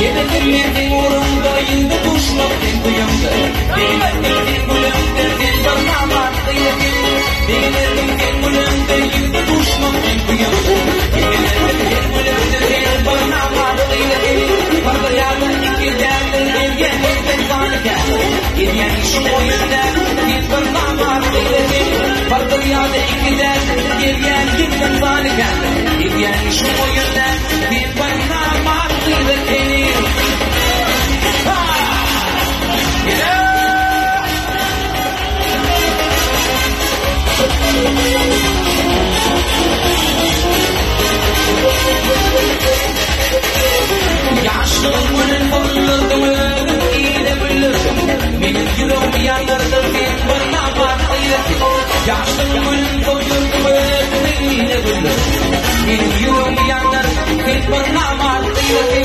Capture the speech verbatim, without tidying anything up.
Yemeklerdin orunda yılda kuşmak en kıyımda. Yemeklerdin gülümde bir barnamarda yedim. Yemeklerdin gülümde yılda kuşmak en kıyımda. Yemeklerdin gülümde bir barnamarda yedim. Barbayada iki derler evgen evden kanıken. Geriyen işim o yüzden bir barnamarda yedim. Barbayada iki derler geriyen evden kanıken. Geriyen işim o yüzden bir barnamarda yedim. Yaşlılığının bolluluğunu iyi de bilirsin. Benim yüreğim yanardı bir bana bakıydı. Yaşlılığının bolluluğunu iyi de bilirsin. Benim yüreğim yanardı bir bana bakıydı.